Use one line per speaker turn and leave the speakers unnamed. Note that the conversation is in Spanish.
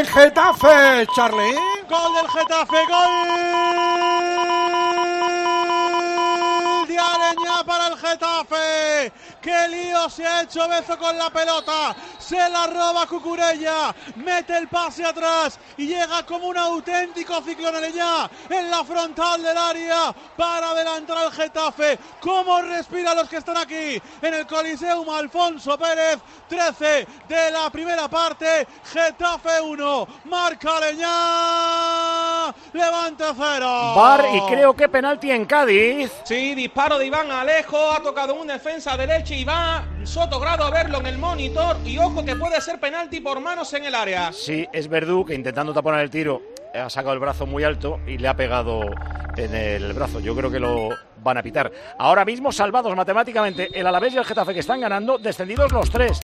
en Getafe, Charlie.
Gol del Getafe, gol de Aleñá para el Getafe. ¡Qué lío se ha hecho Bezo con la pelota! Se la roba Cucurella, mete el pase atrás y llega como un auténtico ciclón Aleñá en la frontal del área para adelantar al Getafe. ¿Cómo respiran los que están aquí en el Coliseum Alfonso Pérez? 13 de la primera parte, Getafe 1, marca Aleñá, Levante 0.
VAR y creo que penalti en Cádiz.
Sí, disparo de Iván Alejo, ha tocado un defensa derecho y va Sotogrado a verlo en el monitor y ojo que puede ser penalti por manos en el área.
Sí, es Verdú que intentando taponar el tiro ha sacado el brazo muy alto y le ha pegado en el brazo. Yo creo que lo van a pitar. Ahora mismo salvados matemáticamente el Alavés y el Getafe, que están ganando, descendidos los tres.